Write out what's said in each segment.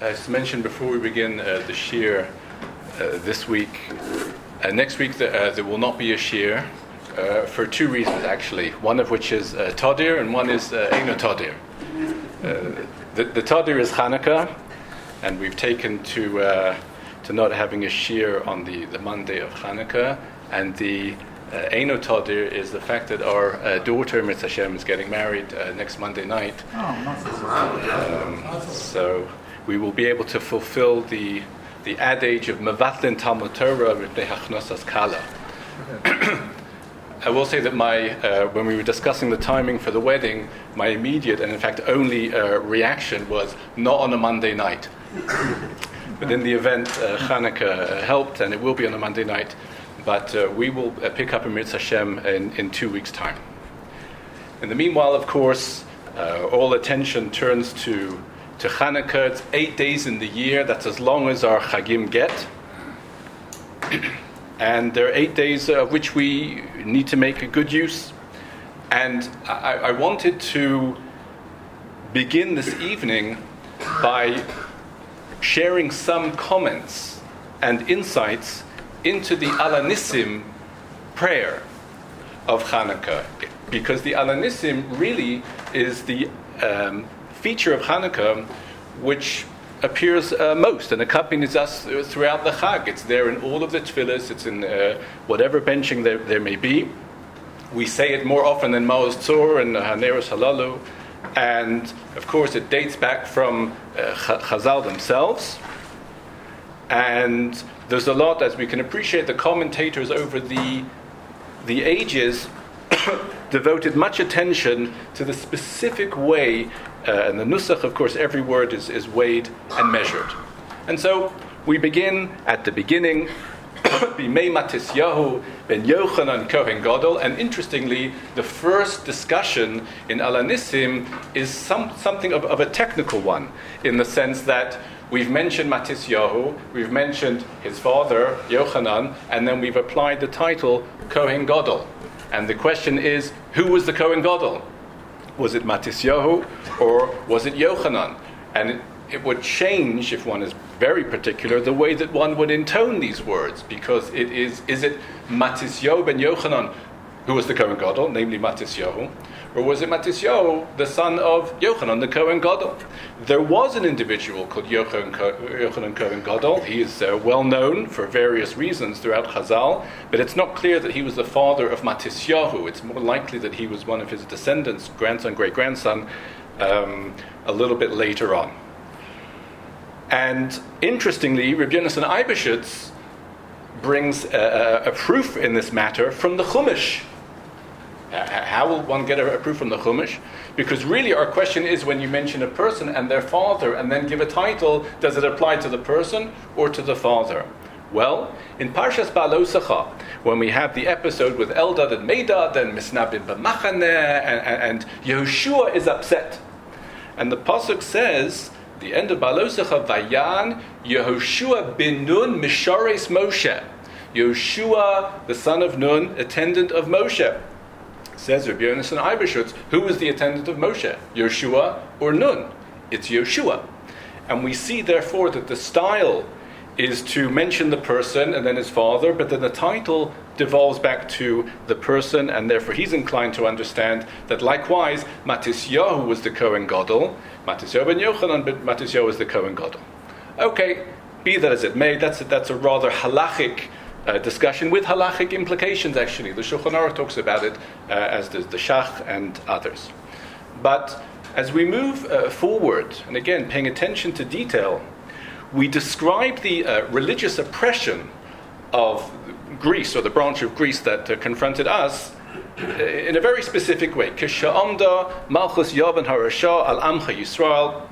As mentioned before we begin the shir this week, next week there will not be a shir for two reasons actually. One of which is Tadir and one is Eino Tadir. The Tadir is Hanukkah, and we've taken to not having a shir on the Monday of Hanukkah, and the Eino Tadir is the fact that our daughter, Mitzvah Hashem, is getting married next Monday night. So we will be able to fulfill the adage of Mevatlin Talmud Torah Mipnei Hachnosas Kala. I will say that when we were discussing the timing for the wedding, my immediate and in fact only reaction was not on a Monday night. But in the event, Hanukkah helped, and it will be on a Monday night. But we will pick up a Mitzvah Hashem in 2 weeks' time. In the meanwhile, of course, all attention turns to Hanukkah. It's 8 days in the year. That's as long as our Chagim get. And there are 8 days of which we need to make a good use. And I wanted to begin this evening by sharing some comments and insights into the Alanissim prayer of Hanukkah. Because the Alanissim really is the feature of Hanukkah which appears most and accompanies us throughout the Chag. It's there in all of the tefillas, it's in whatever benching there may be. We say it more often than Maoz Tzor and Haneros Halalu, and of course it dates back from Chazal themselves. And there's a lot, as we can appreciate, the commentators over the ages devoted much attention to the specific way, and the nusach, of course, every word is weighed and measured. And so we begin at the beginning, Bimei Matisyahu ben Yochanan Kohen Gadol, and interestingly, the first discussion in Alanissim is something of a technical one, in the sense that we've mentioned Matisyahu, we've mentioned his father, Yochanan, and then we've applied the title Kohen Gadol. And the question is, who was the Kohen Gadol? Was it Matisyahu or was it Yochanan? And it would change, if one is very particular, the way that one would intone these words, because is it Matisyahu ben Yochanan who was the Kohen Gadol, namely Matisyahu, or was it Matisyahu, the son of Yochanan, the Kohen Gadol? There was an individual called Yochanan Kohen Gadol. He is well known for various reasons throughout Chazal, but it's not clear that he was the father of Matisyahu. It's more likely that he was one of his descendants, grandson, great-grandson, a little bit later on. And interestingly, Rabbi Yonasan Eibeshitz brings a proof in this matter from the Chumash. How will one get a proof from the Chumash? Because really our question is, when you mention a person and their father and then give a title, does it apply to the person or to the father? Well, in Parshas Ba'alosecha, when we have the episode with Eldad and Medad and Misnabim b'Machaneh, and Yehoshua is upset. And the Pasuk says, the end of Ba'alosecha, Vayan Yehoshua bin Nun Mishares Moshe. Yehoshua, the son of Nun, attendant of Moshe. Says Rabbi Yonasan Eibeshitz, who was the attendant of Moshe? Yehoshua or Nun? It's Yehoshua. And we see therefore that the style is to mention the person and then his father, but then the title devolves back to the person, and therefore he's inclined to understand that likewise Matisyahu was the Kohen Gadol, Matisyahu ben Yochanan, but Matisyahu was the Kohen Gadol. Okay, be that as it may, that's a rather halachic discussion with halachic implications, actually. The Shulchan Aruch talks about it, as does the Shach and others. But as we move forward, and again, paying attention to detail, we describe the religious oppression of Greece, or the branch of Greece that confronted us, in a very specific way. Kisha'amda Malchus Yavan Harasha al Amcha Yisrael.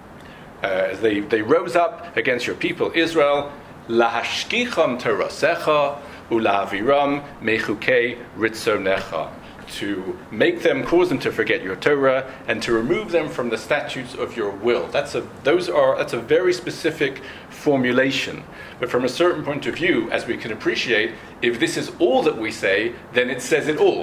They rose up against your people Israel. Lahashkicham terasecha ulaviram mechukei ritzonecha, to make them, cause them to forget your Torah, and to remove them from the statutes of your will. That's a very specific formulation. But from a certain point of view, as we can appreciate, if this is all that we say, then it says it all.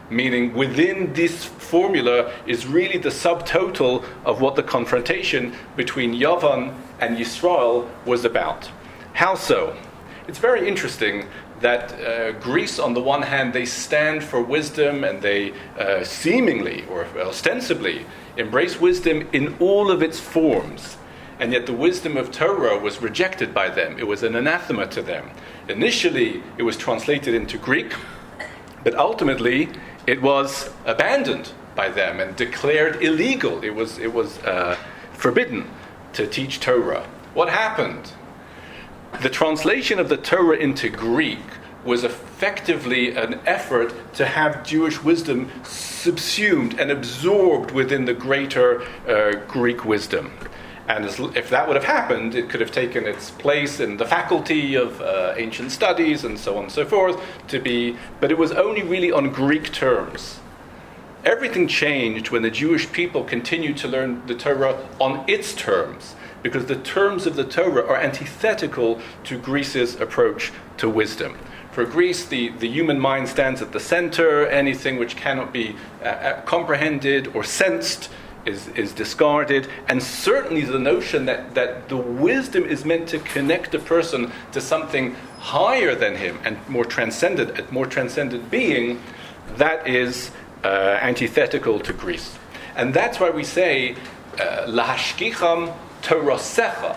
meaning within this formula is really the subtotal of what the confrontation between Yavan and Yisrael was about. How so? It's very interesting that Greece, on the one hand, they stand for wisdom and they seemingly or ostensibly embrace wisdom in all of its forms. And yet the wisdom of Torah was rejected by them. It was an anathema to them. Initially, it was translated into Greek, but ultimately it was abandoned by them and declared illegal. It was forbidden to teach Torah. What happened? The translation of the Torah into Greek was effectively an effort to have Jewish wisdom subsumed and absorbed within the greater Greek wisdom. And if that would have happened, it could have taken its place in the faculty of ancient studies and so on and so forth but it was only really on Greek terms. Everything changed when the Jewish people continued to learn the Torah on its terms, because the terms of the Torah are antithetical to Greece's approach to wisdom. For Greece, the human mind stands at the center. Anything which cannot be comprehended or sensed is discarded. And certainly the notion that the wisdom is meant to connect a person to something higher than him and more transcendent being, that is antithetical to Greece. And that's why we say, lahashkicham Torasecha,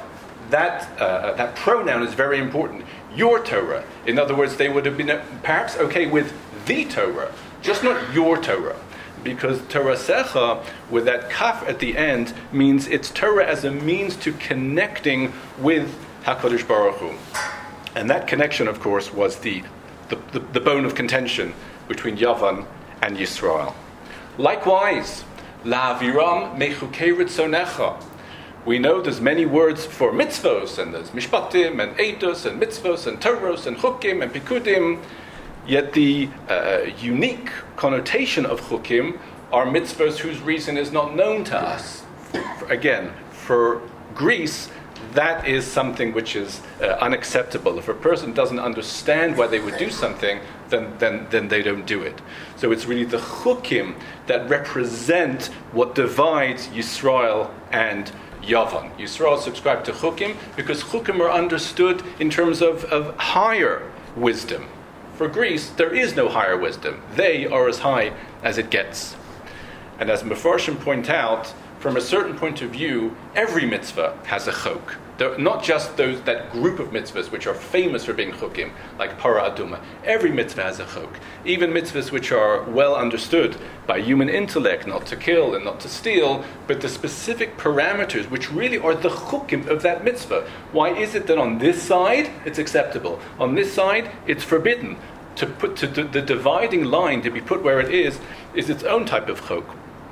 that pronoun is very important. Your Torah. In other words, they would have been perhaps okay with the Torah, just not your Torah. Because Torasecha, with that kaf at the end, means it's Torah as a means to connecting with HaKadosh Baruch Hu. And that connection, of course, was the bone of contention between Yavan and Yisrael. Likewise, La'aviram mechukei ritzonecha. We know there's many words for mitzvos, and there's mishpatim, and eidos, and mitzvos, and toros, and chukim, and pikudim. Yet the unique connotation of chukim are mitzvos whose reason is not known to us. Again, for Greece, that is something which is unacceptable. If a person doesn't understand why they would do something, then they don't do it. So it's really the chukim that represent what divides Yisrael and Yavan. Yisrael subscribed to chukim because chukim are understood in terms of higher wisdom. For Greece, there is no higher wisdom. They are as high as it gets. And as Mefarshim point out, from a certain point of view, every mitzvah has a chok. Not just that group of mitzvahs which are famous for being chokim, like para aduma. Every mitzvah has a chok. Even mitzvahs which are well understood by human intellect, not to kill and not to steal, but the specific parameters which really are the chokim of that mitzvah. Why is it that on this side it's acceptable, on this side it's forbidden? To put to the dividing line to be put where it is its own type of chok.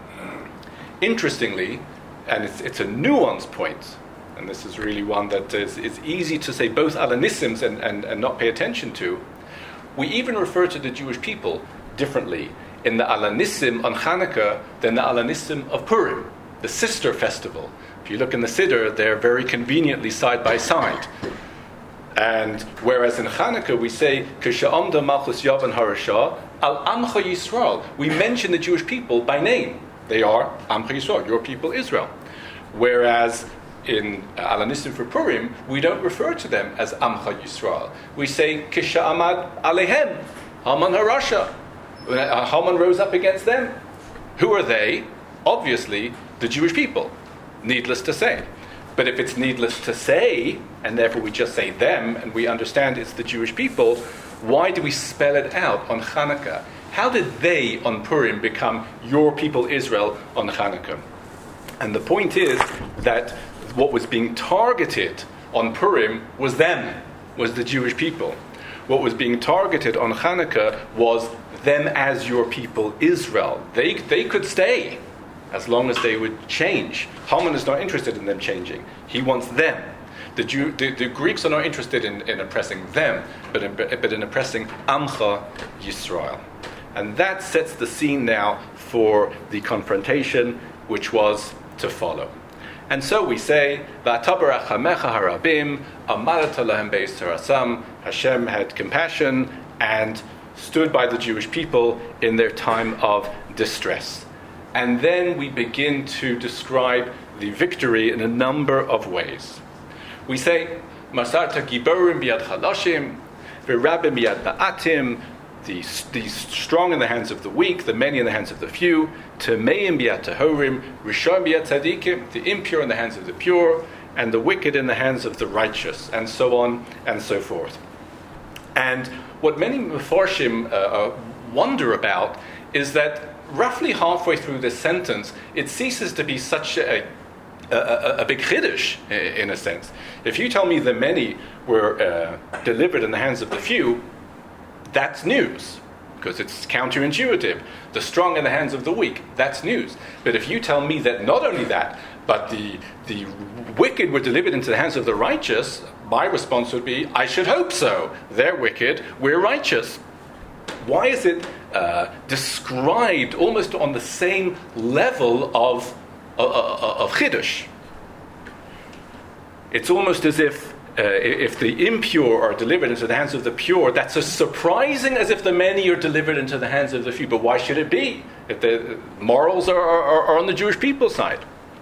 Interestingly, and it's a nuanced point, and this is really one that is easy to say both alanisms and not pay attention to. We even refer to the Jewish people differently in the alanism on Hanukkah than the alanism of Purim, the sister festival. If you look in the Siddur, they're very conveniently side by side. And whereas in Hanukkah we say, Kisha'amda Malchus Yavan Harashah, Al Amcha Yisrael, we mention the Jewish people by name. They are Amcha Yisrael, your people Israel. Whereas in Alanistim for Purim, we don't refer to them as Amcha Yisrael. We say, Kisha Amad Alehem, Haman Harasha. Haman rose up against them. Who are they? Obviously, the Jewish people. Needless to say. But if it's needless to say, and therefore we just say them, and we understand it's the Jewish people, why do we spell it out on Hanukkah? How did they on Purim become your people Israel on Hanukkah? And the point is that what was being targeted on Purim was them, was the Jewish people. What was being targeted on Hanukkah was them as your people Israel. They could stay as long as they would change. Haman is not interested in them changing. He wants them. The Greeks are not interested in oppressing them, but in oppressing Amcha Yisrael. And that sets the scene now for the confrontation which was to follow. And so we say, V'atabarach hamecha harabim, amarata lahem beis tarasam, Hashem had compassion and stood by the Jewish people in their time of distress. And then we begin to describe the victory in a number of ways. We say, Masarta giborim biad chalashim, v'rabim biad ba'atim, the strong in the hands of the weak, the many in the hands of the few, temeim biad tahorim, rishon biad tzadikim, the impure in the hands of the pure, and the wicked in the hands of the righteous, and so on and so forth. And what many Mefarshim wonder about is that roughly halfway through this sentence, it ceases to be such a big chiddush, in a sense. If you tell me the many were delivered in the hands of the few, that's news, because it's counterintuitive. The strong in the hands of the weak, that's news. But if you tell me that not only that, but the wicked were delivered into the hands of the righteous, my response would be, I should hope so. They're wicked, we're righteous. Why is it described almost on the same level of chiddush? It's almost as if the impure are delivered into the hands of the pure, that's as surprising as if the many are delivered into the hands of the few. But why should it be? If the morals are on the Jewish people's side.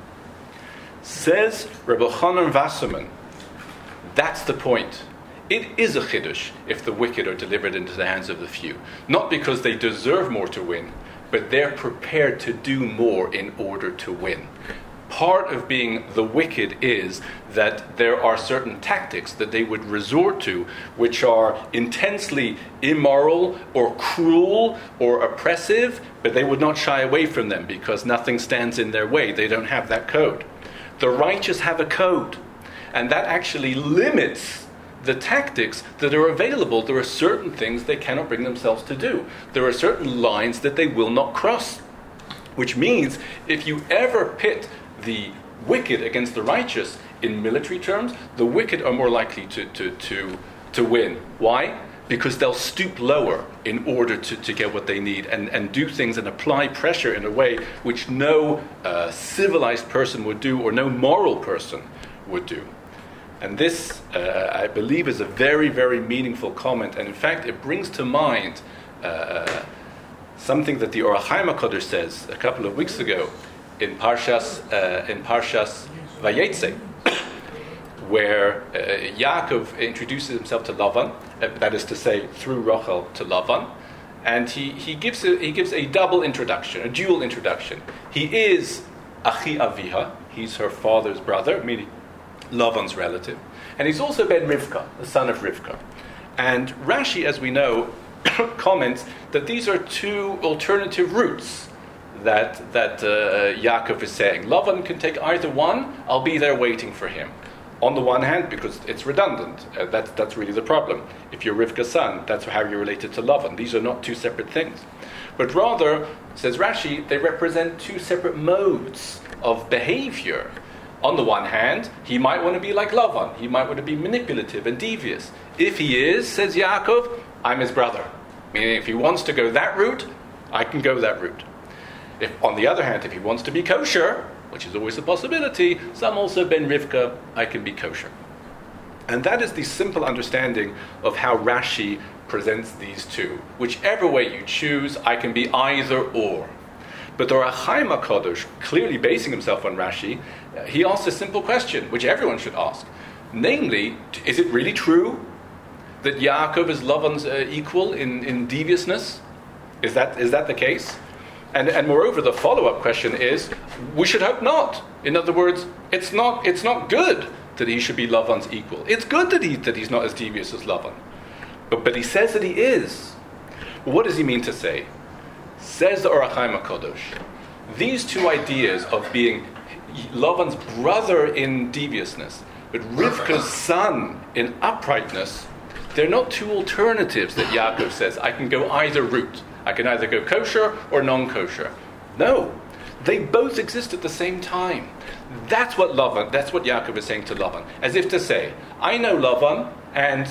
Says Rebbe Chanan Wasserman, that's the point. It is a chiddush if the wicked are delivered into the hands of the few. Not because they deserve more to win, but they're prepared to do more in order to win. Part of being the wicked is that there are certain tactics that they would resort to which are intensely immoral or cruel or oppressive, but they would not shy away from them because nothing stands in their way. They don't have that code. The righteous have a code, and that actually limits the tactics that are available. There are certain things they cannot bring themselves to do. There are certain lines that they will not cross, which means if you ever pit the wicked against the righteous in military terms, the wicked are more likely to win. Why? Because they'll stoop lower in order to get what they need and do things and apply pressure in a way which no civilized person would do or no moral person would do. And this, I believe, is a very, very meaningful comment. And in fact, it brings to mind something that the Or HaChaim HaKadosh says a couple of weeks ago in Parshas Vayetze, where Yaakov introduces himself to Lavan, that is to say, through Rachel to Lavan, and he gives a double introduction, a dual introduction. He is Achi Aviha, he's her father's brother, meaning Lavan's relative, and he's also Ben Rivka, the son of Rivka. And Rashi, as we know, comments that these are two alternative routes that Yaakov is saying. Lavan can take either one, I'll be there waiting for him. On the one hand, because it's redundant, that's really the problem. If you're Rivka's son, that's how you're related to Lavan. These are not two separate things. But rather, says Rashi, they represent two separate modes of behavior. On the one hand, he might want to be like Lavan. He might want to be manipulative and devious. If he is, says Yaakov, I'm his brother. Meaning if he wants to go that route, I can go that route. If, on the other hand, if he wants to be kosher, which is always a possibility, some also Ben Rivka, I can be kosher. And that is the simple understanding of how Rashi presents these two. Whichever way you choose, I can be either or. But the Or HaChaim HaKadosh, clearly basing himself on Rashi, he asks a simple question, which everyone should ask. Namely, is it really true that Yaakov is Lavan's equal in deviousness? Is that the case? And moreover, the follow-up question is, we should hope not. In other words, it's not good that he should be Lavan's equal. It's good that he's not as devious as Lavan. But he says that he is. Well, what does he mean to say? Says the Or HaChaim HaKadosh, these two ideas of being Lavan's brother in deviousness, but Rivka's son in uprightness, they're not two alternatives that Yaakov says, I can go either route. I can either go kosher or non-kosher. No, they both exist at the same time. That's what Yaakov is saying to Lavan, as if to say, I know Lavan, and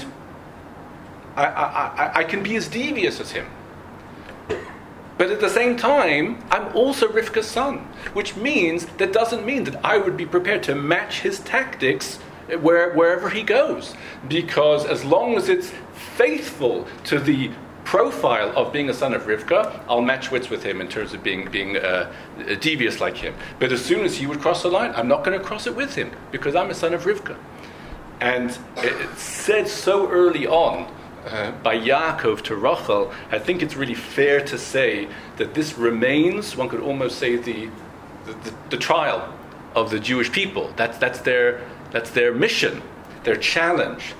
I can be as devious as him. But at the same time, I'm also Rivka's son, which means that doesn't mean that I would be prepared to match his tactics wherever he goes. Because as long as it's faithful to the profile of being a son of Rivka, I'll match wits with him in terms of being devious like him. But as soon as he would cross the line, I'm not going to cross it with him because I'm a son of Rivka. And it's said so early on by Yaakov to Rachel, I think it's really fair to say that this remains, one could almost say, the trial of the Jewish people. That's their mission, their challenge,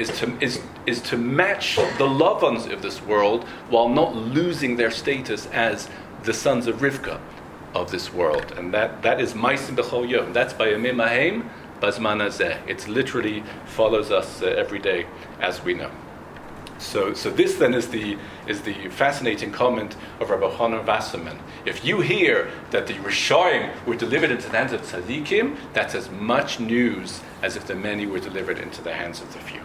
is to match the loved ones of this world while not losing their status as the sons of Rivka of this world. And that is Maisim B'chol Yom. That's by Yamim Haim Bazman Hazeh. It literally follows us every day, as we know. So this then is the fascinating comment of Rabbi Chanan Wasserman. If you hear that the Rishonim were delivered into the hands of tzaddikim, that's as much news as if the many were delivered into the hands of the few.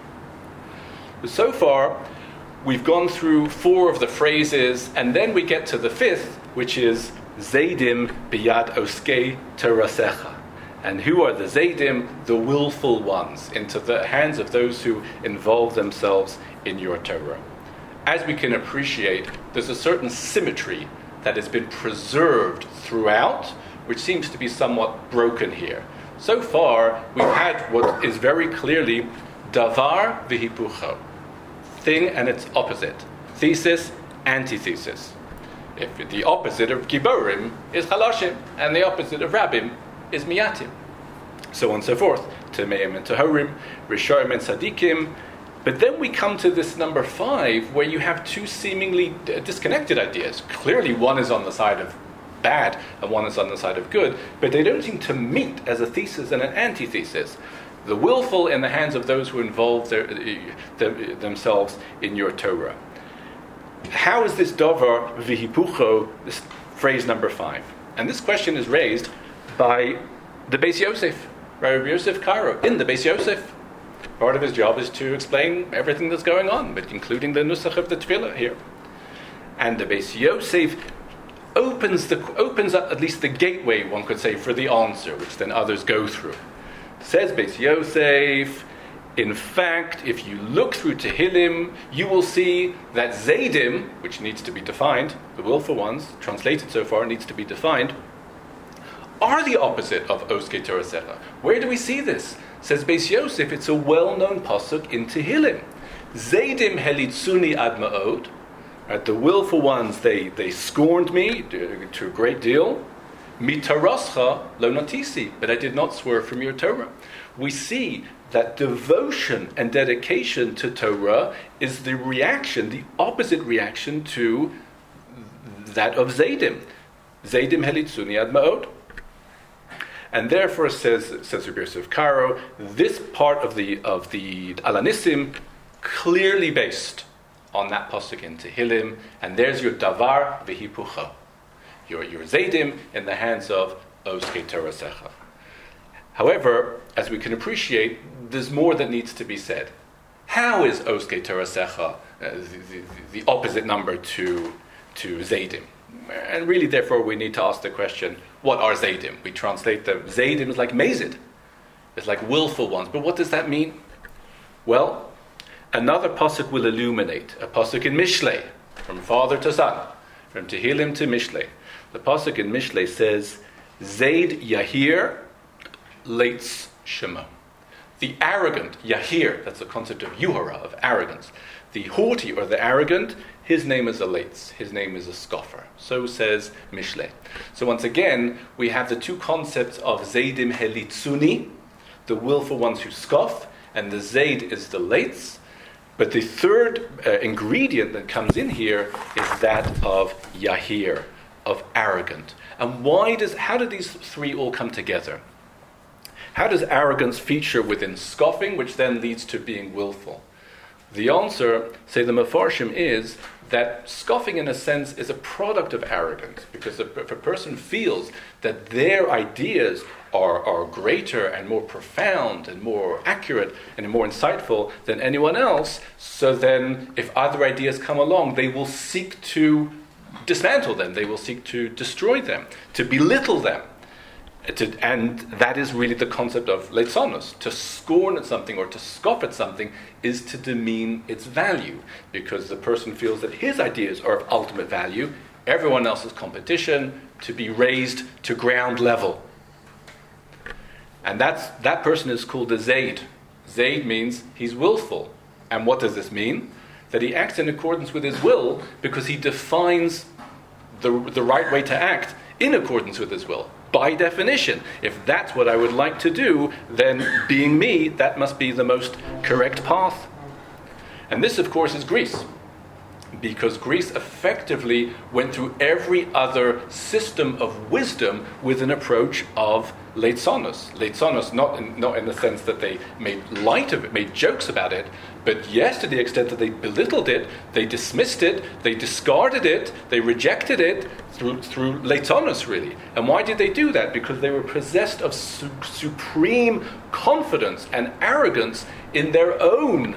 So far, we've gone through 4 of the phrases, and then we get to the 5th, which is Zaydim biyad oskei terasecha. And who are the Zaydim? The willful ones, into the hands of those who involve themselves in your Torah. As we can appreciate, there's a certain symmetry that has been preserved throughout, which seems to be somewhat broken here. So far, we've had what is very clearly davar v'hipucho, thing and its opposite, thesis, antithesis. If the opposite of giborim is chalashim, and the opposite of rabbim is miyatim, so on and so forth, temeim and tehorim, rishonim and tzadikim. But then we come to this number 5, where you have 2 seemingly disconnected ideas. Clearly, one is on the side of bad and one is on the side of good, but they don't seem to meet as a thesis and an antithesis. The willful in the hands of those who involve themselves in your Torah. How is this davar v'hipucho, this phrase number 5? And this question is raised by the Beis Yosef, Rabbi Yosef Karo, in the Beis Yosef. Part of his job is to explain everything that's going on, but including the nusach of the tefillah here. And the Beis Yosef opens up at least the gateway, one could say, for the answer, which then others go through. Says Beis Yosef, in fact, if you look through Tehillim, you will see that Zaydim, which needs to be defined, the willful ones, translated so far, needs to be defined, are the opposite of Oskei Terasecha. Where do we see this? Says Beis Yosef, it's a well-known pasuk in Tehillim. Zaydim helitzuni ad ma'od. Right, the willful ones, they scorned me to a great deal. Mitarascha lo natisi, but I did not swerve from your Torah. We see that devotion and dedication to Torah is the reaction, the opposite reaction to that of Zaydim. Zaydim helitzuni ad ma'od. And therefore, says Rabbi Yosef Karo, this part of the Alanissim clearly based on that pasuk in Tehillim, and there's your davar v'hipucho, your Zaydim in the hands of Oskei Terasecha. However, as we can appreciate, there's more that needs to be said. How is Oskei Terasecha the opposite number to Zaydim? And really, therefore, we need to ask the question, what are Zaydim? We translate them. Zaydim is like mazid. It's like willful ones. But what does that mean? Well, another pasuk will illuminate. A pasuk in Mishlei, from father to son, from Tehillim to Mishlei. The pasuk in Mishlei says, Zayd Yahir Leitz Shemo. The arrogant, Yahir, that's the concept of Yuhara, of arrogance. The haughty or the arrogant, his name is a Leitz, his name is a scoffer. So says Mishlei. So once again, we have the 2 concepts of Zaydim Helitzuni, the willful ones who scoff, and the Zayd is the Leitz. But the third ingredient that comes in here is that of Yahir, of arrogant. And how do these 3 all come together? How does arrogance feature within scoffing, which then leads to being willful? The answer, say the Mefarshim, is that scoffing, in a sense, is a product of arrogance, because if a person feels that their ideas are greater and more profound and more accurate and more insightful than anyone else, so then if other ideas come along, they will seek to dismantle them, they will seek to destroy them, to belittle them. And that is really the concept of leitzonus. To scorn at something or to scoff at something is to demean its value, because the person feels that his ideas are of ultimate value, everyone else's competition, to be raised to ground level. And that person is called a zayd. Zayd means he's willful. And what does this mean? That he acts in accordance with his will because he defines the right way to act in accordance with his will. By definition, if that's what I would like to do, then being me, that must be the most correct path. And this, of course, is Greece. Because Greece effectively went through every other system of wisdom with an approach of leitzonus. Leitzonus, not in the sense that they made light of it, made jokes about it, but yes, to the extent that they belittled it, they dismissed it, they discarded it, they rejected it through leitzonus, really. And why did they do that? Because they were possessed of supreme confidence and arrogance in their own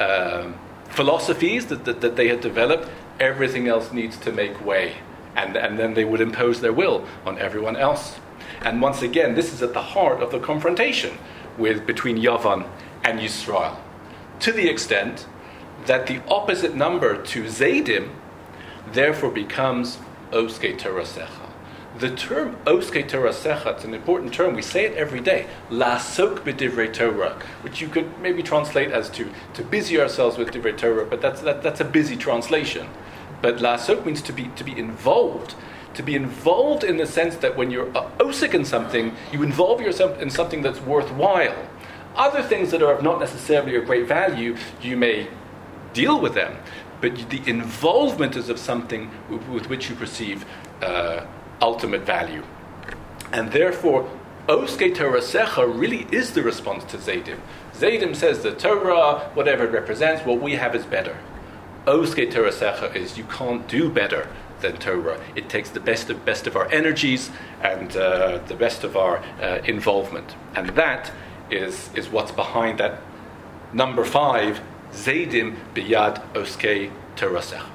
philosophies that they had developed. Everything else needs to make way. And then they would impose their will on everyone else. And once again, this is at the heart of the confrontation between Yavan and Yisrael. To the extent that the opposite number to Zaydim therefore becomes Oskei Terasecha. The term Oskei Terasecha, it's an important term, we say it every day, La'asok b'divrei Torah, which you could maybe translate as to busy ourselves with divrei Torah, but that's a busy translation. But La'asok means to be involved. To be involved in the sense that when you're osik in something, you involve yourself in something that's worthwhile. Other things that are of not necessarily of great value, you may deal with them, but the involvement is of something with which you perceive ultimate value. And therefore, Oskei Terasecha really is the response to Zaydim. Zaydim says the Torah, whatever it represents, what we have is better. Oskei Terasecha is you can't do better than Torah. It takes the best of our energies and the best of our involvement. And that is what's behind that number 5, Zaydim biyad Oskei Terasecha.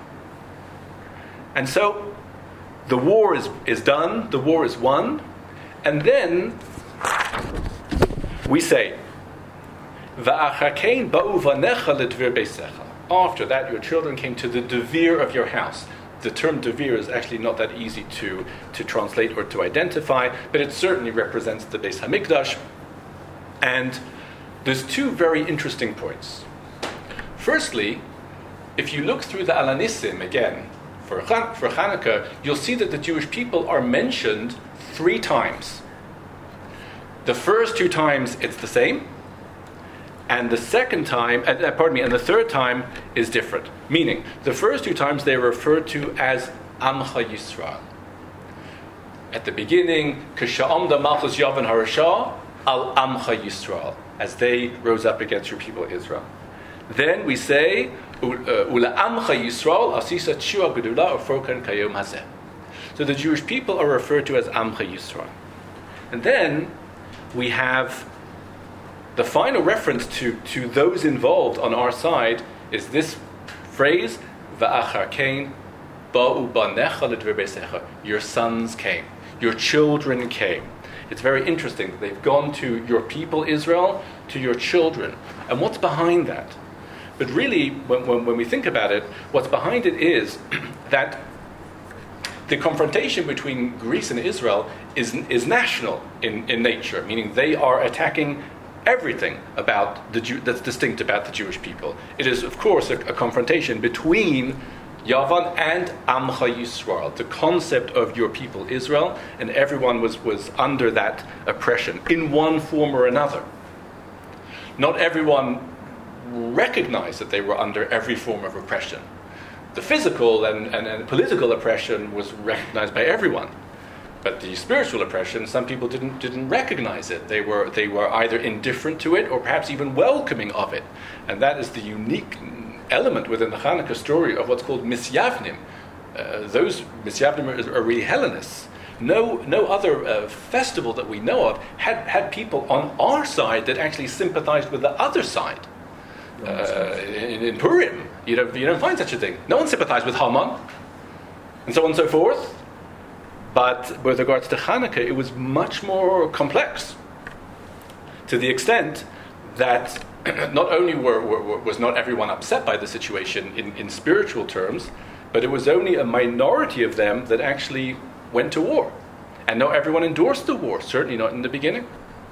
And so the war is done, the war is won, and then we say, Va'achakein ba'u vanecha ledvir beisecha. After that, your children came to the devir of your house. The term devir is actually not that easy to translate or to identify, but it certainly represents the Beis Hamikdash. And there's 2 very interesting points. Firstly, if you look through the Alanissim again, for Hanukkah, you'll see that the Jewish people are mentioned 3 times. The first 2 times it's the same, and the second time, and the third time is different. Meaning, the first 2 times they are referred to as Amcha Yisrael. At the beginning, K'sha'amda Malchus Yavan Harashah al Amcha Yisrael, as they rose up against your people Israel. Then we say, Ula Amcha Yisrael asisa tshua gedula ufokan kayom hazeh. So the Jewish people are referred to as Amcha Yisrael. And then we have the final reference to those involved on our side is this phrase, Va'acharkein ba'u banecha ledvir beisecha. Your sons came. Your children came. It's very interesting. They've gone to your people Israel, to your children. And what's behind that? But really, when we think about it, what's behind it is that the confrontation between Greece and Israel is national in nature, meaning they are attacking everything about that's distinct about the Jewish people. It is, of course, a confrontation between Yavan and Amcha Yisrael, the concept of your people Israel, and everyone was under that oppression in one form or another. Not everyone recognized that they were under every form of oppression. The physical and political oppression was recognized by everyone. But the spiritual oppression, some people didn't recognize it. They were either indifferent to it or perhaps even welcoming of it. And that is the unique element within the Hanukkah story of what's called Misyavnim. Those Misyavnim are really Hellenists. No other festival that we know of had people on our side that actually sympathized with the other side. In Purim, you don't find such a thing. No one sympathized with Haman, and so on and so forth. But with regards to Hanukkah, it was much more complex, to the extent that not only was not everyone upset by the situation in spiritual terms, but it was only a minority of them that actually went to war. And not everyone endorsed the war, certainly not in the beginning.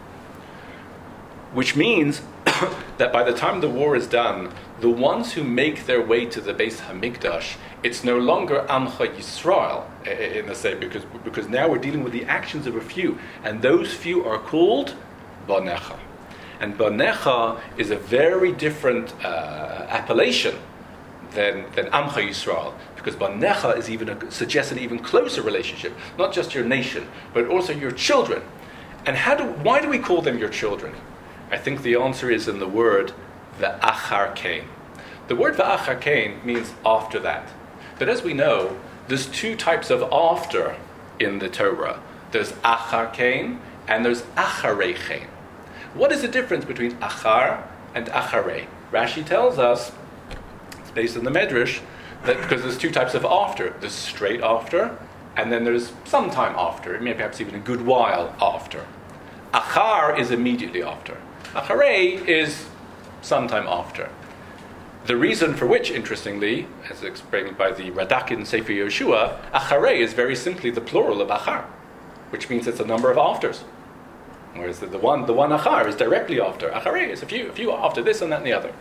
Which means that by the time the war is done, the ones who make their way to the Beis Hamikdash, it's no longer Amcha Yisrael, in a sense, because now we're dealing with the actions of a few, and those few are called Banecha. And Banecha is a very different appellation than Amcha Yisrael, because Banecha is suggests an even closer relationship, not just your nation, but also your children. And why do we call them your children? I think the answer is in the word V'achar Kain. The word V'achar Kain means after that. But as we know, there's two types of after in the Torah. There's Achar Kain and there's Acharei Kain. What is the difference between Achar and Acharei? Rashi tells us, it's based on the Medrash, that because there's two types of after. There's straight after, and then there's some time after. It may perhaps even a good while after. Achar is immediately after. Acharei is sometime after. The reason for which, interestingly, as explained by the Radak in Sefer Yoshua, Acharei is very simply the plural of Achar, which means it's a number of afters. Whereas the one Achar is directly after. Acharei is a few after this and that and the other.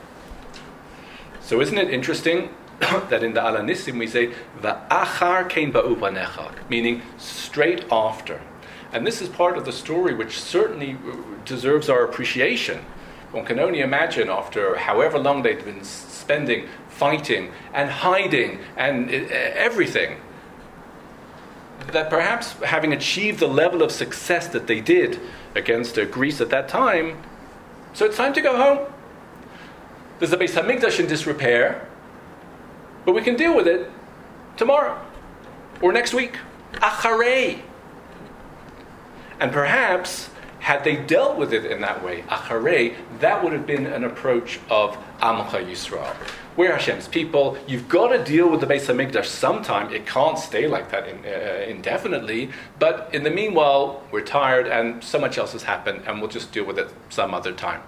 So isn't it interesting that in the Al HaNissim we say V'achar Kain ba'u banecha, meaning straight after. And this is part of the story which certainly deserves our appreciation. One can only imagine, after however long they'd been spending fighting and hiding and everything, that perhaps having achieved the level of success that they did against Greece at that time, so it's time to go home. There's the Beis Hamikdash in disrepair, but we can deal with it tomorrow or next week. Acharei. And perhaps, had they dealt with it in that way, Acharei, that would have been an approach of Amcha Yisrael. We're Hashem's people. You've got to deal with the Beis Hamikdash sometime. It can't stay like that indefinitely. But in the meanwhile, we're tired and so much else has happened, and we'll just deal with it some other time.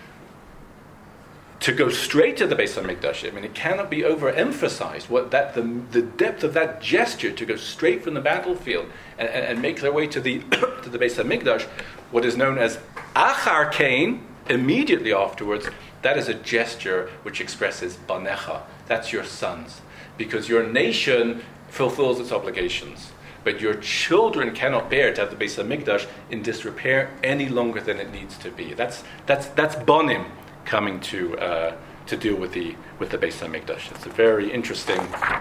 To go straight to the Beis Hamikdash, I mean, it cannot be overemphasized the depth of that gesture to go straight from the battlefield and make their way to the to the Beis Hamikdash. What is known as Achar Kain, immediately afterwards, that is a gesture which expresses Banecha. That's your sons, because your nation fulfills its obligations, but your children cannot bear to have the Beis Hamikdash in disrepair any longer than it needs to be. That's Banim coming to deal with the Beis Hamikdash. It's a very interesting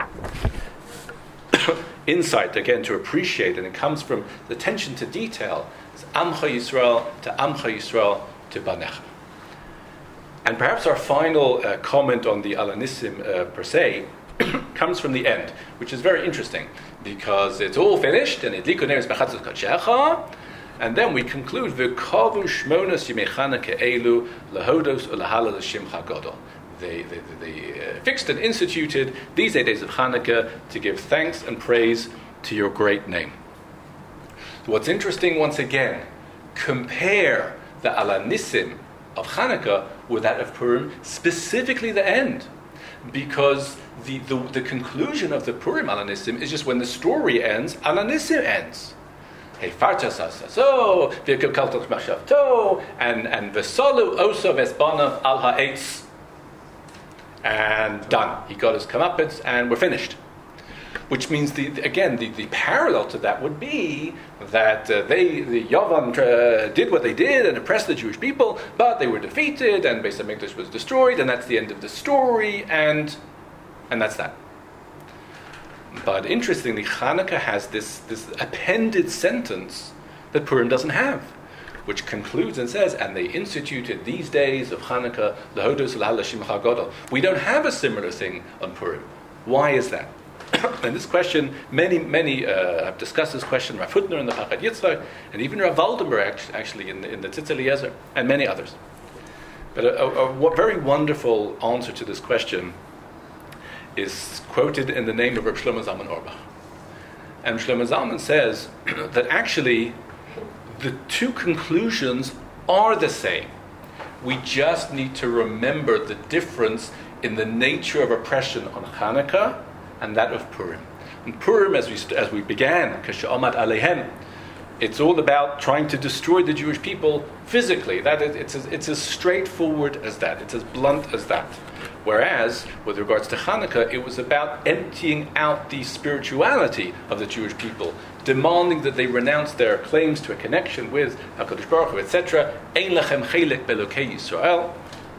insight, again, to appreciate, and it comes from the attention to detail. It's Amcha Yisrael to Banecha. And perhaps our final comment on the Al HaNissim per se comes from the end, which is very interesting, because it's all finished, and Idliku Neres Bechatzos Kodshecha. And then we conclude, V'kavu shmonas yimei Chanukah elu lahodos u'lahalal l'shimcha gadol. They fixed and instituted these 8 days of Chanukah to give thanks and praise to your great name. So what's interesting, once again, compare the Al HaNissim of Chanukah with that of Purim, specifically the end. Because the conclusion of the Purim Al HaNissim is just when the story ends, Al HaNissim ends. And v'salu osav esbanav al ha'etz, and done. He got his comeuppance, and we're finished. Which means the parallel to that would be that the Yavan did what they did and oppressed the Jewish people, but they were defeated, and Beis Hamikdash was destroyed, and that's the end of the story, and that's that. But interestingly, Chanukah has this appended sentence that Purim doesn't have, which concludes and says, and they instituted these days of Chanukah, Lahodos L'Hal Shimcha Gadol. We don't have a similar thing on Purim. Why is that? And this question, many have discussed this question, Rav Hutner in the Chachad Yitzchak, and even Rav Waldenberg actually in the Tzitz Eliezer, and many others. But a very wonderful answer to this question is quoted in the name of Reb Shlomo Zalman Auerbach. And Shlomo Zalman says that actually the two conclusions are the same. We just need to remember the difference in the nature of oppression on Hanukkah and that of Purim. And Purim, as we began, Kasha Alehem, it's all about trying to destroy the Jewish people physically. It's as straightforward as that. It's as blunt as that. Whereas, with regards to Hanukkah, it was about emptying out the spirituality of the Jewish people, demanding that they renounce their claims to a connection with HaKadosh Baruch Hu, etc. Ein lechem chelek be'elokei Yisrael.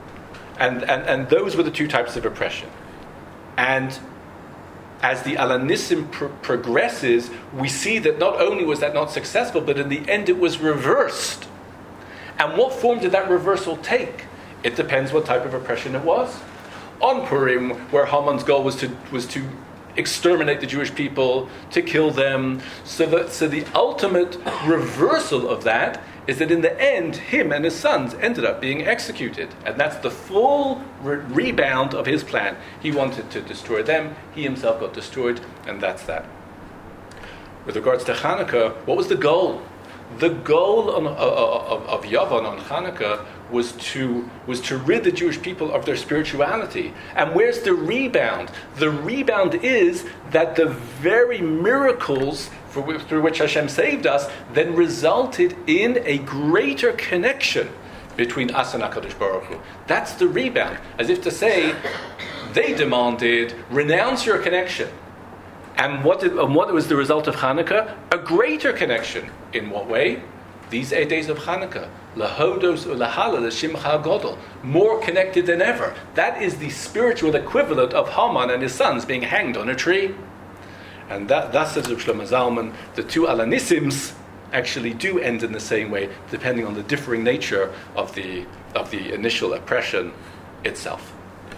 And those were the two types of oppression. And as the Alanissim progresses, we see that not only was that not successful, but in the end it was reversed. And what form did that reversal take? It depends what type of oppression it was. On Purim, where Haman's goal was to exterminate the Jewish people, to kill them, so the ultimate reversal of that is that in the end, him and his sons ended up being executed. And that's the full rebound of his plan. He wanted to destroy them, he himself got destroyed, and that's that. With regards to Hanukkah, what was the goal? The goal of Yavan on Hanukkah was to rid the Jewish people of their spirituality. And where's the rebound? The rebound is that the very miracles through which Hashem saved us then resulted in a greater connection between us and HaKadosh Baruch Hu. That's the rebound. As if to say, they demanded, renounce your connection. And what was the result of Hanukkah? A greater connection. In what way? These 8 days of Hanukkah. Lahodos ulahala l'shimcha godol. More connected than ever. That is the spiritual equivalent of Haman and his sons being hanged on a tree. And that says of Shlomo Zalman, the two Alanissims actually do end in the same way, depending on the differing nature of the initial oppression itself.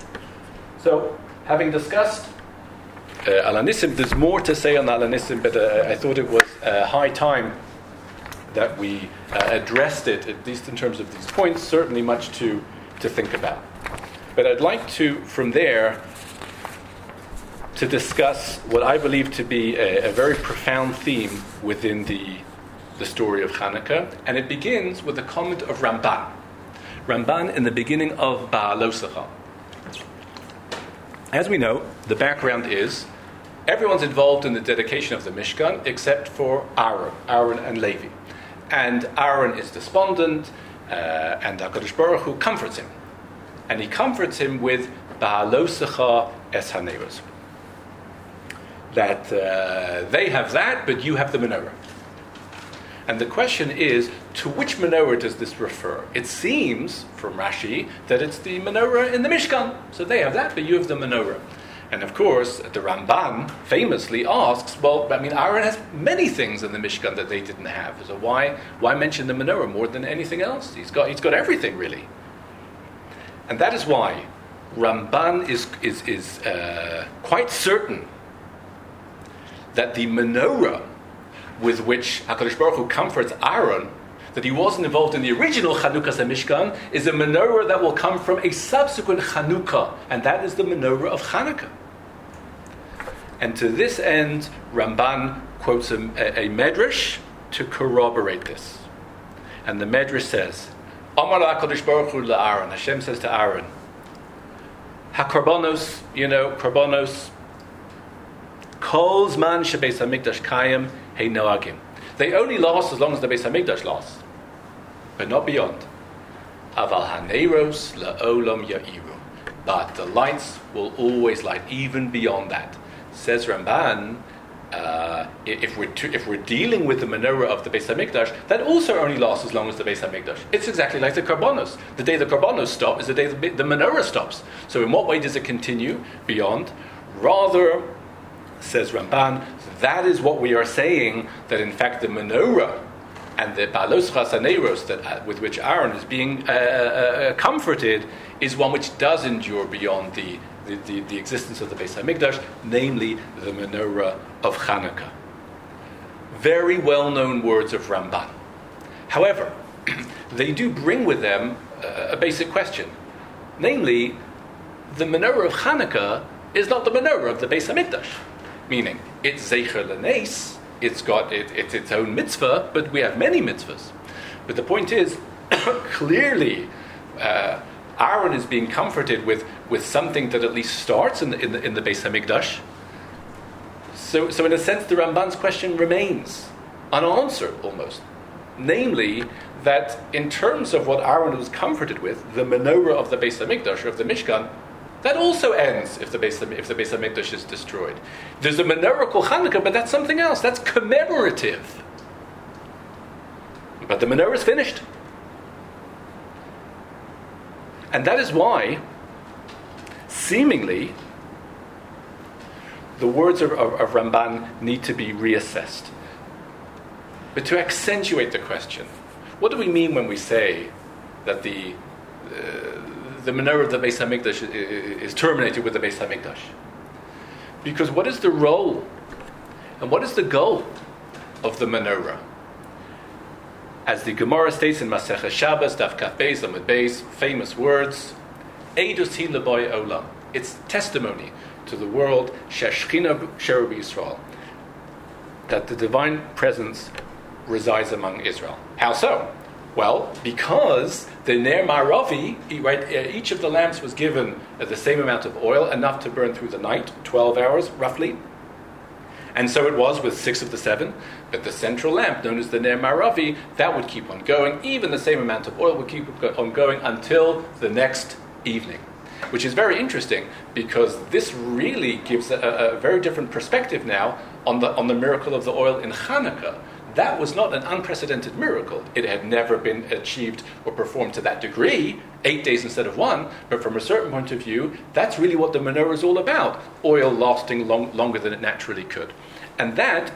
So, having discussed Alanissim, there's more to say on Alanissim, but I thought it was high time that we addressed it, at least in terms of these points. Certainly much to think about. But I'd like to, from there, to discuss what I believe to be a very profound theme within the story of Hanukkah, and it begins with a comment of Ramban. Ramban in the beginning of Ba'alosecha. As we know, the background is everyone's involved in the dedication of the Mishkan except for Aaron and Levi. And Aaron is despondent, and HaKadosh Baruch Hu comforts him. And he comforts him with Ba'alosecha es haneros. That they have that, but you have the menorah. And the question is, to which menorah does this refer? It seems, from Rashi, that it's the menorah in the Mishkan. So they have that, but you have the menorah. And of course, the Ramban famously asks, well, I mean, Aaron has many things in the Mishkan that they didn't have. So why mention the menorah more than anything else? He's got everything, really. And that is why Ramban is quite certain that the menorah with which HaKadosh Baruch Hu comforts Aaron, that he wasn't involved in the original Chanukas HaMishkan, is a menorah that will come from a subsequent Chanukkah, and that is the menorah of Hanukkah. And to this end, Ramban quotes a medrash to corroborate this. And the medrash says, Amar HaKadosh Baruch Hu la'Aaron, Hashem says to Aaron, HaKarbonos, Karbonos, Kol Zman Shebeis HaMikdash Kayim Hey Noagim. They only last as long as the Beis HaMikdash lasts, but not beyond. Aval Haneros La'olam Ya'iru. But the lights will always light, even beyond that. Says Ramban, if we're dealing with the menorah of the Beis HaMikdash, that also only lasts as long as the Beis HaMikdash. It's exactly like the Karbonos. The day the Karbonos stop is the day the menorah stops. So in what way does it continue beyond? Rather, says Ramban, that is what we are saying, that in fact the menorah and the Ba'alosecha haneros that with which Aaron is being comforted is one which does endure beyond the existence of the Beis HaMikdash, namely the menorah of Hanukkah. Very well-known words of Ramban. However, they do bring with them a basic question. Namely, the menorah of Hanukkah is not the menorah of the Beis HaMikdash. Meaning, It's Zecher L'Nes, it's its own mitzvah, but we have many mitzvahs. But the point is, clearly, Aaron is being comforted with something that at least starts in the Beis Hamikdash. So in a sense, the Ramban's question remains unanswered almost. Namely, that in terms of what Aaron was comforted with, the menorah of the Beis Hamikdash, or of the Mishkan, that also ends if the Beis Hamikdash is destroyed. There's a menorah called Hanukkah, but that's something else. That's commemorative. But the menorah is finished. And that is why, seemingly, the words of Ramban need to be reassessed. But to accentuate the question, what do we mean when we say that the menorah of the Beis Hamikdash is terminated with the Beis Hamikdash? Because what is the role and what is the goal of the menorah? As the Gemara states in Masechah Shabbos, Daf Kaf Beis Amud Beis, famous words, Eidus hi l'boy olam. It's testimony to the world, Sheshchina Sheru Yisrael, that the divine presence resides among Israel. How so? Well, because the Ner Ma'aravi, each of the lamps was given the same amount of oil, enough to burn through the night, 12 hours roughly. And so it was with 6 of the 7, but the central lamp, known as the Ner Ma'aravi, that would keep on going. Even the same amount of oil would keep on going until the next evening. Which is very interesting, because this really gives a very different perspective now on the miracle of the oil in Hanukkah. That was not an unprecedented miracle. It had never been achieved or performed to that degree, 8 days instead of 1, but from a certain point of view, that's really what the menorah is all about, oil lasting longer than it naturally could. And that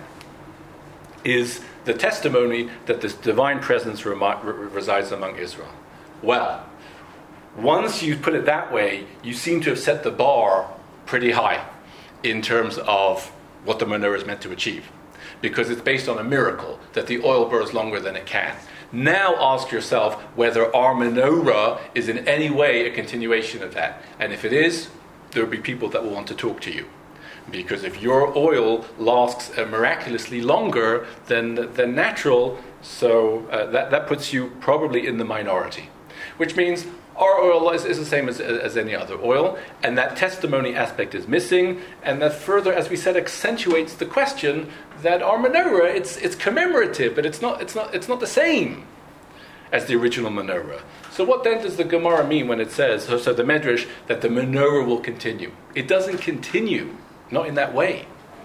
is the testimony that this divine presence resides among Israel. Well, once you put it that way, you seem to have set the bar pretty high in terms of what the menorah is meant to achieve. Because it's based on a miracle, that the oil burns longer than it can. Now ask yourself whether our menorah is in any way a continuation of that. And if it is, there will be people that will want to talk to you. Because if your oil lasts miraculously longer than natural, so that puts you probably in the minority. Which means our oil is the same as any other oil, and that testimony aspect is missing, and that further, as we said, accentuates the question that our menorah, it's commemorative, but it's not the same as the original menorah. So what then does the Gemara mean when it says, so the Medrash, that the menorah will continue? It doesn't continue, not in that way.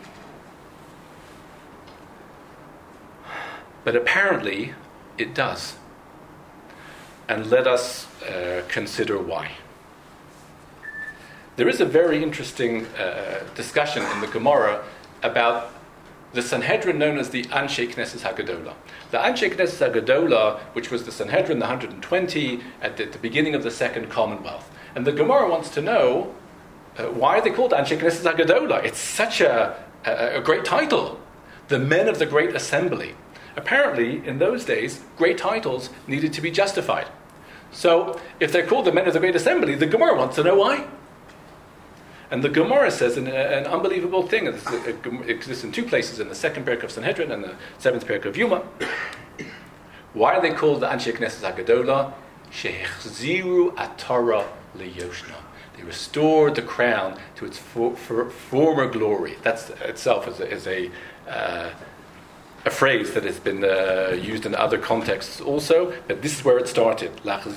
But apparently, it does. And let us consider why. There is a very interesting discussion in the Gemara about the Sanhedrin known as the Anshe Knesset HaGadolah. The Anshe Knesset HaGadolah, which was the Sanhedrin, the 120, at the beginning of the Second Commonwealth. And the Gemara wants to know, why are they called Anshe Knesset HaGadolah? It's such a great title. The men of the Great Assembly. Apparently, in those days, great titles needed to be justified. So, if they're called the men of the Great Assembly, the Gemara wants to know why. And the Gemara says an unbelievable thing. It exists in 2 places, in the 2nd parak of Sanhedrin and the 7th parak of Yuma. Why are they called the Anshe Knesset HaGadolah? Shehechziru atara liyoshna. They restored the crown to its former glory. That's itself is a phrase that has been used in other contexts also, but this is where it started. What's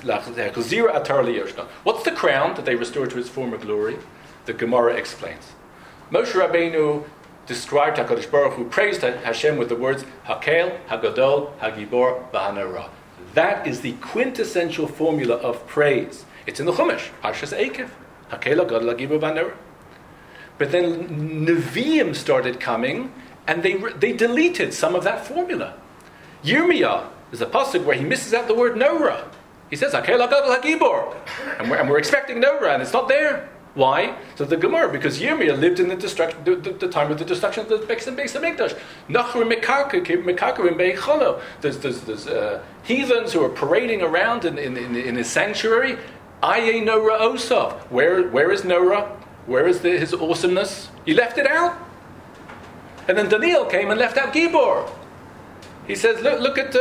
the crown that they restored to its former glory? The Gemara explains. Moshe Rabbeinu described HaKadosh Baruch Hu, praised Hashem with the words Hakel, Hagadol, Hagibor, Vahanara. That is the quintessential formula of praise. It's in the Chumash, Parshas Eikev. Hakel, Hagadol, Hagibor, Vahanara. But then Nevi'im started coming, and they deleted some of that formula. Yirmiyah is a pasuk where he misses out the word Norah. He says, Hakel HaGadol HaGibor. And we're expecting Norah, and it's not there. Why? So the Gemara, because Yirmiyah lived in the time of the destruction of the Beis Hamikdash. Nachrim Mekakerim Beicholo. There's heathens who are parading around in his sanctuary. Aye Norah Osov. Where is Norah? Where is his awesomeness? He left it out. And then Daniel came and left out Gibor. He says, look at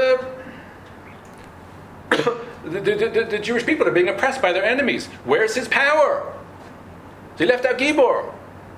the Jewish people are being oppressed by their enemies. Where's his power? So he left out Gibor.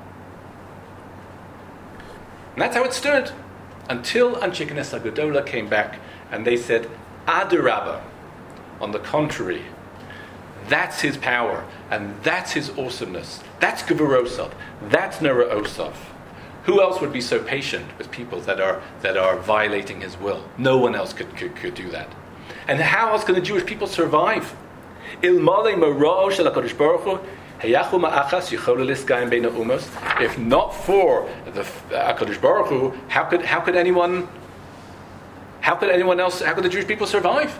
And that's how it stood. Until Anshe Knesset Gedola came back and they said, Adarabba. On the contrary, that's his power, and that's his awesomeness. That's Gevorosov. That's Neraosov. Who else would be so patient with people that are violating his will? No one else could do that. And how else can the Jewish people survive? Ilmale Mora'o shel HaKadosh Baruch Hu, Hayachu ma'achas yichol liskayim bein ha'umos. If not for the HaKadosh Baruch Hu, how could anyone else? How could the Jewish people survive?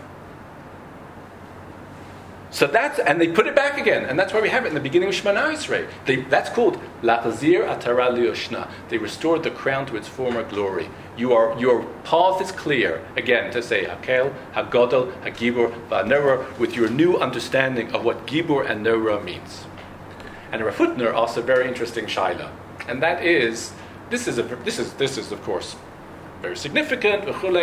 So and they put it back again, and that's why we have it in the beginning of Shemana Esrei. That's called Lachazir Atara Lioshna. They restored the crown to its former glory. Your path is clear, again, to say Hakel, Hagodol, Hagibor, Va'nora, with your new understanding of what Gibor and Nora means. And Rav Hutner asks a very interesting shaila, and that is, this is of course very significant,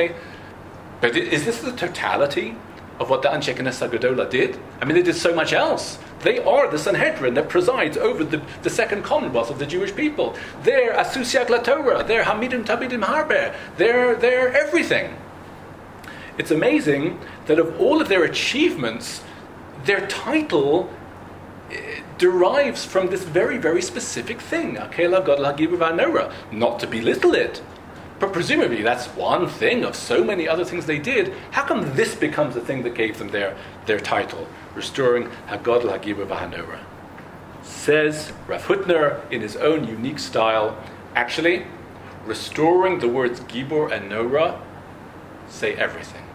but is this the totality of what the Anshe Knesset Gedola did? I mean, they did so much else. They are the Sanhedrin that presides over the second commonwealth of the Jewish people. They're Asusiak LaTorah. They're Hamidim Tabidim Harber. They're everything. It's amazing that of all of their achievements, their title derives from this very, very specific thing. Akela Godel HaGibur VaNora. Not to belittle it, but presumably that's one thing of so many other things they did. How come this becomes the thing that gave them their title? Restoring HaGodel HaGibur VaHanora. Says Rav Hutner in his own unique style, actually, restoring the words Gibor and Nora say everything.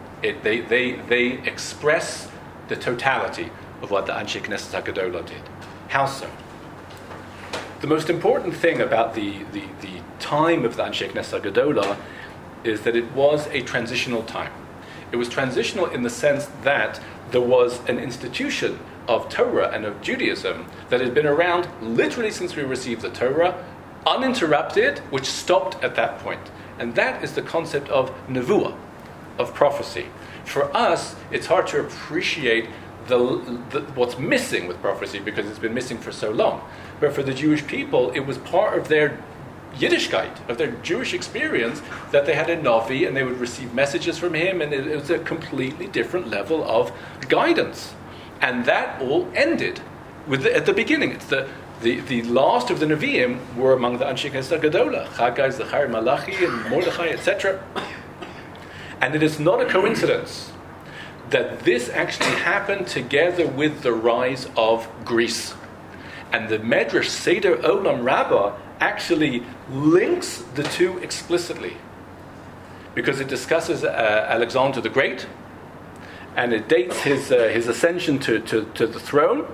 They express the totality of what the Anshe Knesset HaGedola did. How so? The most important thing about the time of the Anshe Knesset HaGedola is that it was a transitional time. It was transitional in the sense that there was an institution of Torah and of Judaism that had been around literally since we received the Torah, uninterrupted, which stopped at that point. And that is the concept of nevuah, of prophecy. For us, it's hard to appreciate what's missing with prophecy because it's been missing for so long. But for the Jewish people, it was part of their Yiddishkeit, of their Jewish experience, that they had a Navi and they would receive messages from him, and it was a completely different level of guidance. And that all ended at the beginning. It's the last of the Nevi'im were among the Anshe Knesset Gedola, Chagai, Zechariah, Malachi, and Mordechai, etc. And it is not a coincidence that this actually happened together with the rise of Greece. And the Medrash Seder Olam Rabbah actually links the two explicitly, because it discusses Alexander the Great, and it dates his ascension to the throne.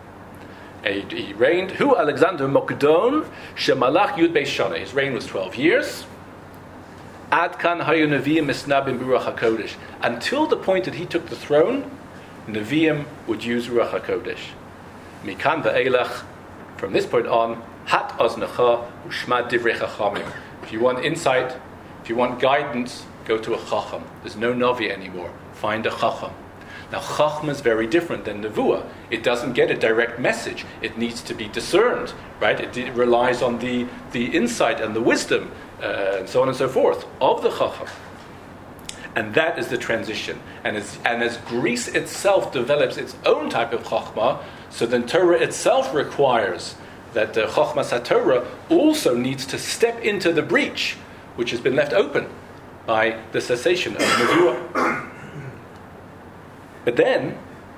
He reigned, Hu Alexander Mokdon Shemalach Yud Beis Shana. His reign was 12 years. Ad kan hayu Nevi'im misnabim b'ruach hakodesh. Until the point that he took the throne, Nevi'im would use Ruach HaKodesh. Mikan ve'elach, from this point on, hat oznecha u'shma divrei chachamim. If you want insight, if you want guidance, go to a chacham. There's no Navi anymore. Find a chacham. Now, chacham is very different than nevuah. It doesn't get a direct message. It needs to be discerned, right? It relies on the insight and the wisdom, and so on and so forth, of the chacham. And that is the transition. And as Greece itself develops its own type of chachma, so then Torah itself requires that the chachmas HaTorah also needs to step into the breach, which has been left open by the cessation of nevuah. But then,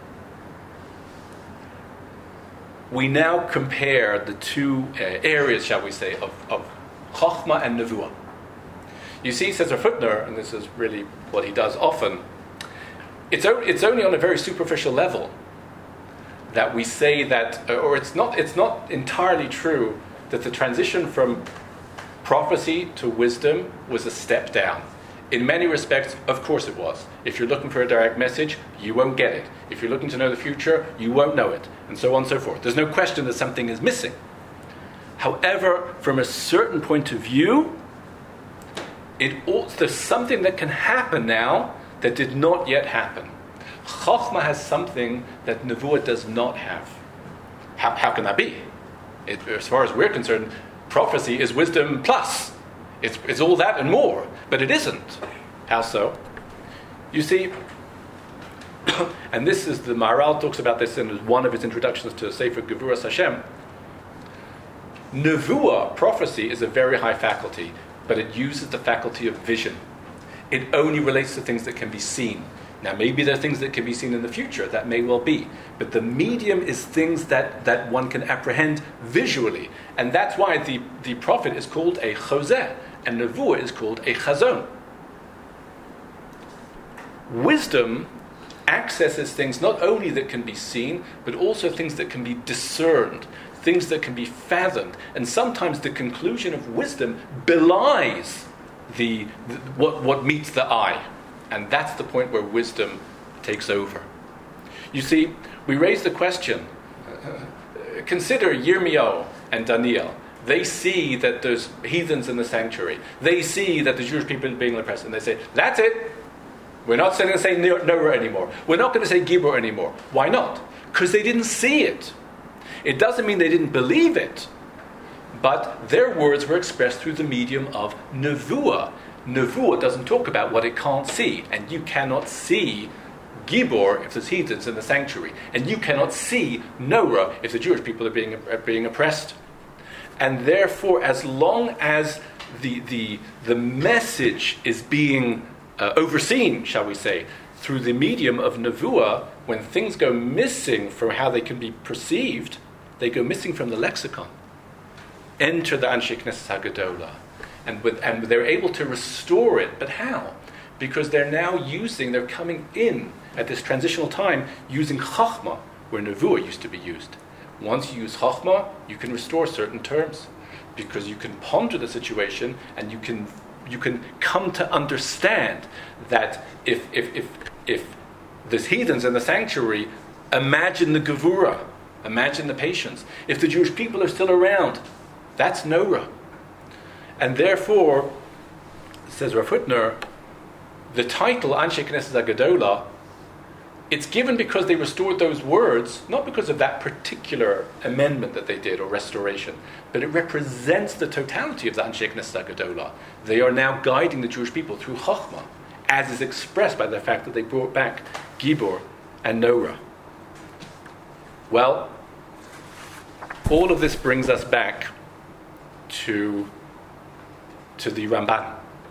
we now compare the two areas, shall we say, of Chachma and Nevuah. You see, says Rav Hutner, and this is really what he does often, it's only on a very superficial level that we say that, or it's not entirely true that the transition from prophecy to wisdom was a step down. In many respects, of course it was. If you're looking for a direct message, you won't get it. If you're looking to know the future, you won't know it. And so on and so forth. There's no question that something is missing. However, from a certain point of view, there's something that can happen now that did not yet happen. Chokhmah has something that Nevuah does not have. How can that be? As far as we're concerned, prophecy is wisdom plus. It's all that and more, but it isn't. How so? You see, and this is the Maharal talks about this in one of his introductions to Sefer Gevuras Hashem. Nevuah, prophecy, is a very high faculty, but it uses the faculty of vision. It only relates to things that can be seen. Now, maybe there are things that can be seen in the future, that may well be. But the medium is things that one can apprehend visually. And that's why the prophet is called a choseh, and Nevuah is called a chazon. Wisdom accesses things not only that can be seen, but also things that can be discerned, things that can be fathomed. And sometimes the conclusion of wisdom belies what meets the eye. And that's the point where wisdom takes over. You see, we raise the question, consider Yirmiyahu and Daniel. They see that there's heathens in the sanctuary. They see that the Jewish people are being oppressed. And they say, that's it. We're not going to say Norah anymore. We're not going to say Gibor anymore. Why not? Because they didn't see it. It doesn't mean they didn't believe it. But their words were expressed through the medium of Nevuah. Nevuah doesn't talk about what it can't see. And you cannot see Gibor if there's heathens in the sanctuary. And you cannot see Norah if the Jewish people are being oppressed. And therefore, as long as the message is being overseen, shall we say, through the medium of Nevuah, when things go missing from how they can be perceived, they go missing from the lexicon. Enter the Anshe Knesset HaGedolah. And they're able to restore it. But how? Because they're coming in at this transitional time using Chokhmah, where Nevuah used to be used. Once you use Chokhmah, you can restore certain terms. Because you can ponder the situation and you can come to understand that if there's heathens in the sanctuary, imagine the Gevurah, imagine the patience. If the Jewish people are still around, that's Norah. And therefore, says Rav Hutner, the title Anshe Knesset HaGedolah, it's given because they restored those words, not because of that particular amendment that they did or restoration, but it represents the totality of the Anshe Knesset HaGedolah. They are now guiding the Jewish people through Chokhmah, as is expressed by the fact that they brought back Gibor and Norah. Well, all of this brings us back to the Ramban.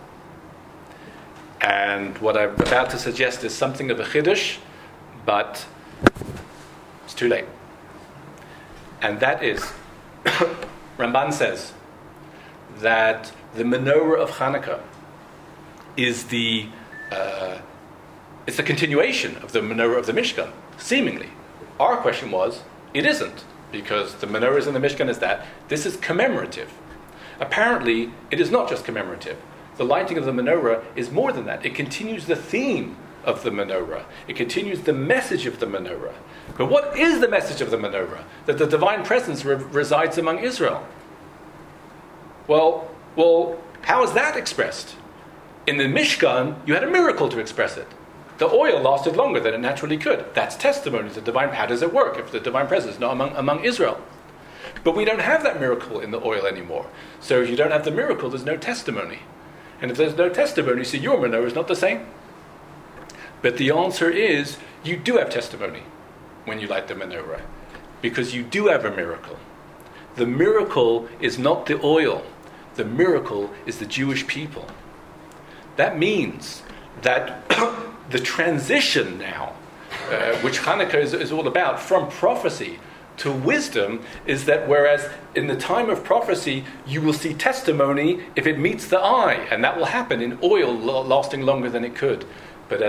And what I'm about to suggest is something of a chiddush, but it's too late. And that is, Ramban says that the menorah of Hanukkah is it's a continuation of the menorah of the Mishkan, seemingly. Our question was, it isn't, because the menorahs in the Mishkan is that. This is commemorative. Apparently, it is not just commemorative. The lighting of the menorah is more than that. It continues the theme of the menorah. It continues the message of the menorah. But what is the message of the menorah? That the divine presence resides among Israel. Well, how is that expressed? In the Mishkan, you had a miracle to express it. The oil lasted longer than it naturally could. That's testimony to the divine. How does it work if the divine presence is not among Israel? But we don't have that miracle in the oil anymore. So if you don't have the miracle, there's no testimony. And if there's no testimony, so your menorah is not the same. But the answer is, you do have testimony when you light the menorah, because you do have a miracle. The miracle is not the oil. The miracle is the Jewish people. That means that the transition now, which Hanukkah is all about, from prophecy to wisdom, is that whereas in the time of prophecy you will see testimony if it meets the eye, and that will happen in oil lasting longer than it could. But as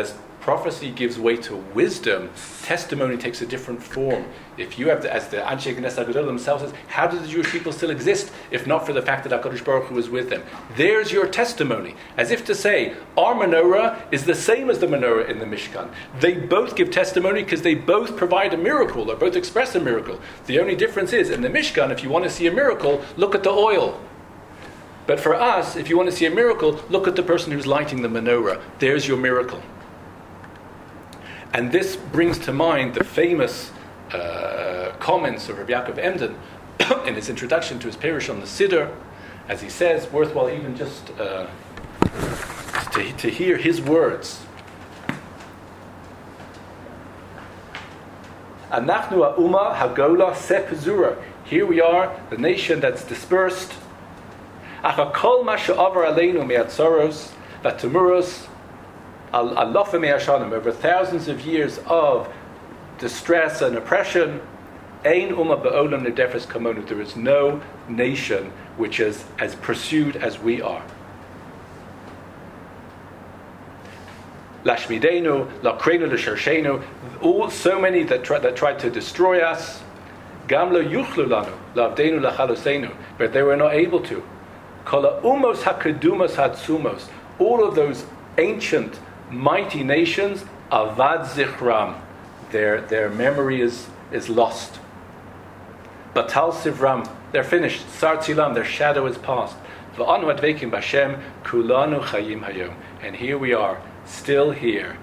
prophecy gives way to wisdom, testimony takes a different form. If you have, as the Anshe Knesset Agadol themselves says, how do the Jewish people still exist if not for the fact that HaKadosh Baruch Hu was with them? There's your testimony. As if to say, our menorah is the same as the menorah in the Mishkan. They both give testimony because they both provide a miracle, or both express a miracle. The only difference is, in the Mishkan, if you want to see a miracle, look at the oil. But for us, if you want to see a miracle, look at the person who's lighting the menorah. There's your miracle. And this brings to mind the famous comments of Rabbi Yaakov Emden in his introduction to his Perush on the Siddur, as he says, worthwhile even just to hear his words. Anachnu ha'uma hagola sepezura. Here we are, the nation that's dispersed. Achakol ma she'avar aleinu me'atzoros v'temuros alofim me'ashanim, over thousands of years of distress and oppression. Ein umma ba'olam nedefes kamonu. There is no nation which is as pursued as we are. Lashmidenu, lakrenu l'sharshenu. All so many that tried to destroy us. Gam lo yuchlu lanu, lavdenu lachalosenu. But they were not able to. Kol umos hakadumas hatsumos. All of those ancient, mighty nations, avad zichram. Their memory is lost. Batal sivram. They're finished. Sar tzilam. Their shadow is past. V'anu advekim b'Hashem kulanu chayim hayom. And here we are, still here.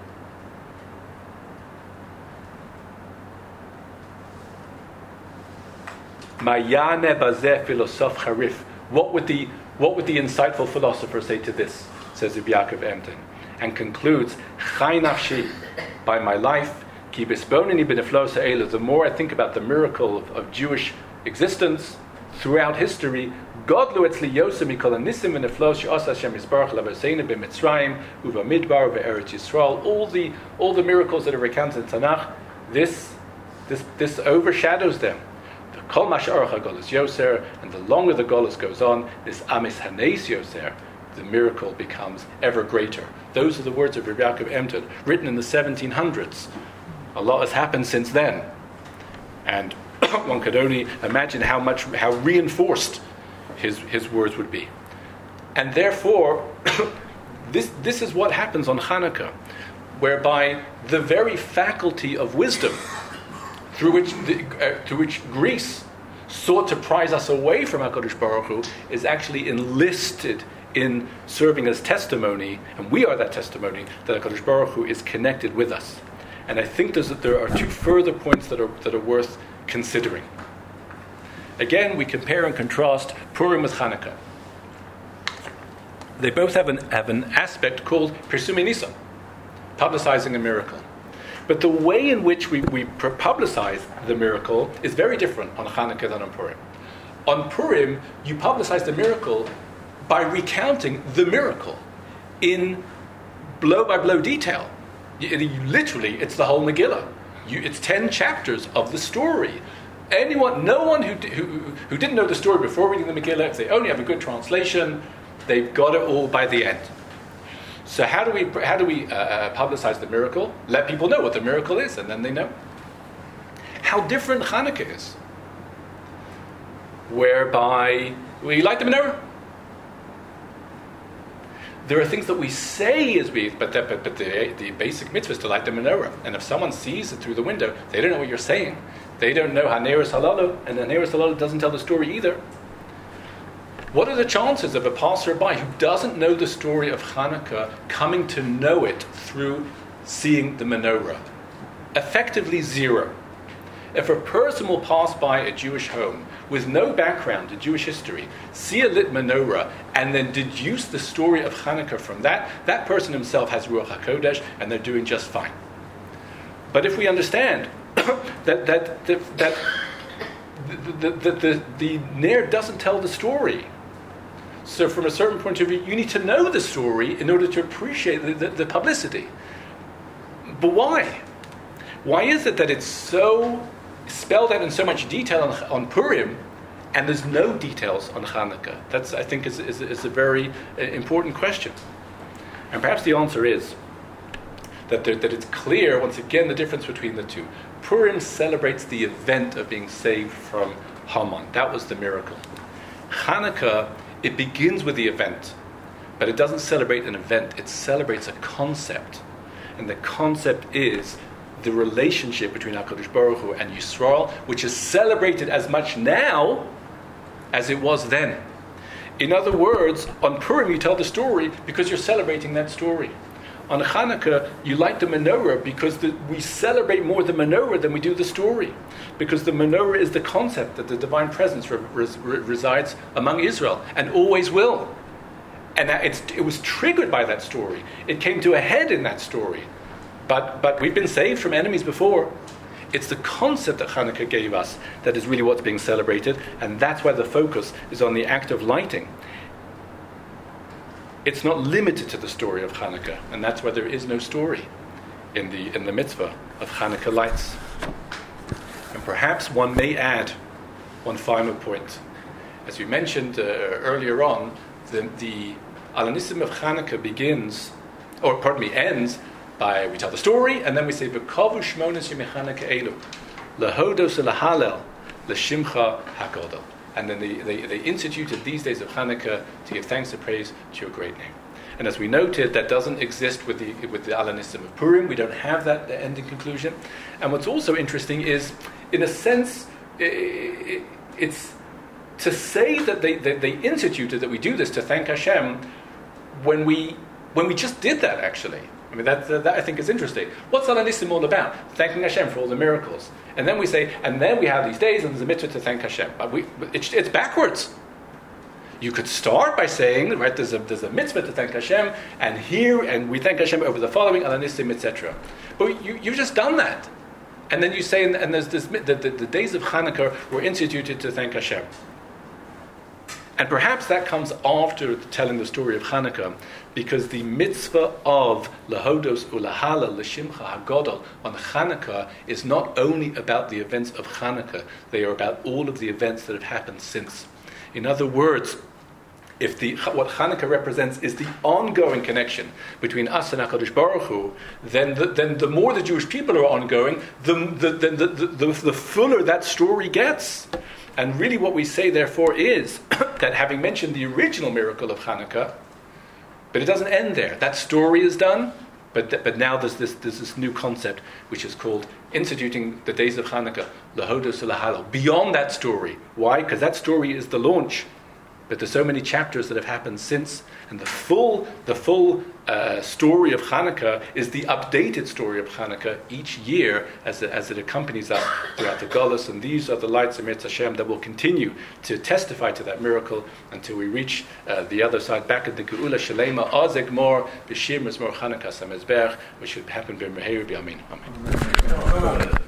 Mayane bazeh philosoph harif. What would the insightful philosopher say to this? Says Rabbi Yaakov Emden, and concludes, Chai nafshi, by my life, ki bisbonini b'neflos ha'elu. The more I think about the miracle of Jewish existence throughout history, Godlu etzli yosem mikol hanisim v'neflos she'asa Hashem yisbarach lavoseinu b'Mitzrayim u'v'midbar v'Eretz Yisrael. All the miracles that are recounted in Tanakh, this overshadows them. The kol mash'arach ha'golos yoser, and the longer the golos goes on, this amis hanes yoser, the miracle becomes ever greater. Those are the words of Rabbi Yaakov Emden, written in the 1700s. A lot has happened since then, and one could only imagine how reinforced his words would be. And therefore, this is what happens on Hanukkah, whereby the very faculty of wisdom, through which Greece sought to prize us away from HaKadosh Baruch Hu, is actually enlisted in serving as testimony, and we are that testimony, that HaKadosh Baruch Hu is connected with us. And I think there are two further points that are worth considering. Again, we compare and contrast Purim with Hanukkah. They both have an aspect called Pirsumei Nisan, publicizing a miracle. But the way in which we publicize the miracle is very different on Hanukkah than on Purim. On Purim, you publicize the miracle by recounting the miracle in blow-by-blow detail. Literally, it's the whole Megillah. It's 10 chapters of the story. No one who didn't know the story before reading the Megillah, if they only have a good translation, they've got it all by the end. So how do we publicize the miracle? Let people know what the miracle is, and then they know. How different Hanukkah is, whereby we light the menorah. There are things that we say but the basic mitzvah is to light the menorah. And if someone sees it through the window, they don't know what you're saying. They don't know Haneres Halalu, and Haneres Halalu doesn't tell the story either. What are the chances of a passerby who doesn't know the story of Hanukkah coming to know it through seeing the menorah? Effectively zero. If a person will pass by a Jewish home with no background in Jewish history, see a lit menorah, and then deduce the story of Hanukkah from that person himself has Ruach HaKodesh, and they're doing just fine. But if we understand that the Ner doesn't tell the story, so from a certain point of view, you need to know the story in order to appreciate the publicity. But why? Why is it that it's so spelled out in so much detail on Purim, and there's no details on Hanukkah? That's, I think, is a very important question. And perhaps the answer is that it's clear, once again, the difference between the two. Purim celebrates the event of being saved from Haman. That was the miracle. Hanukkah, it begins with the event, but it doesn't celebrate an event. It celebrates a concept. And the concept is the relationship between HaKadosh Baruch Hu and Yisrael, which is celebrated as much now as it was then. In other words, on Purim you tell the story because you're celebrating that story. On Hanukkah, you light the menorah because we celebrate more the menorah than we do the story. Because the menorah is the concept that the divine presence resides among Israel and always will. And it was triggered by that story. It came to a head in that story. But we've been saved from enemies before. It's the concept that Hanukkah gave us that is really what's being celebrated, and that's why the focus is on the act of lighting. It's not limited to the story of Hanukkah, and that's why there is no story in the mitzvah of Hanukkah lights. And perhaps one may add one final point. As we mentioned earlier on, the Alanissim of Hanukkah ends by, we tell the story, and then we say, V'kavu shmones yemei Hanukkah elu, lahodos lahalel, l'shimcha hagodol. And then they instituted these days of Hanukkah to give thanks and praise to your great name. And as we noted, that doesn't exist with the Alanissim of Purim. We don't have that ending conclusion. And what's also interesting is, in a sense, it's to say that they instituted that we do this to thank Hashem when we just did that, actually. I mean, that I think is interesting. What's Alanissim all about? Thanking Hashem for all the miracles. And then we say, and then we have these days, and there's a mitzvah to thank Hashem. But it's backwards. You could start by saying, right, there's a mitzvah to thank Hashem, and we thank Hashem over the following, Alanissim, etc. But you've just done that. And then you say, and there's this, the days of Hanukkah were instituted to thank Hashem. And perhaps that comes after telling the story of Hanukkah, because the mitzvah of lahodos ulahala l'shimcha hagodol on Hanukkah is not only about the events of Hanukkah, they are about all of the events that have happened since. In other words, what Hanukkah represents is the ongoing connection between us and HaKadosh Baruch Hu, then the more the Jewish people are ongoing, the fuller that story gets. And really what we say, therefore, is that having mentioned the original miracle of Hanukkah, but it doesn't end there. That story is done, but now there's this new concept, which is called instituting the days of Hanukkah, lahodos lahalo, beyond that story. Why? Because that story is the launch. But there's so many chapters that have happened since, and the full story of Hanukkah is the updated story of Hanukkah each year as it accompanies us throughout the Golus, and these are the lights of Mirz Hashem that will continue to testify to that miracle until we reach the other side, back at the Geula Shalema, Azek Mor, B'Shir Mizmor Hanukkah Samezberch, which should happen b'Meher B'Yamin. Amen.